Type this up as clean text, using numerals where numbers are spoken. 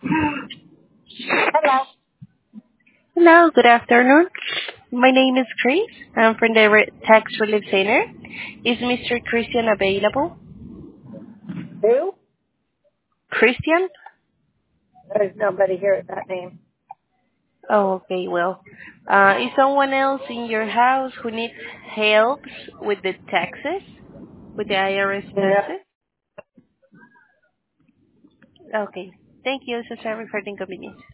Hello. Hello, good afternoon. My name is Chris. I'm from the Tax Relief Center. Is Mr. Christian available? Who? Christian? There's nobody here at that name. Oh, okay, well. Is someone else in your house who needs help with the taxes? With the IRS Yeah. taxes? Okay. Thank you. So sorry for the inconvenience.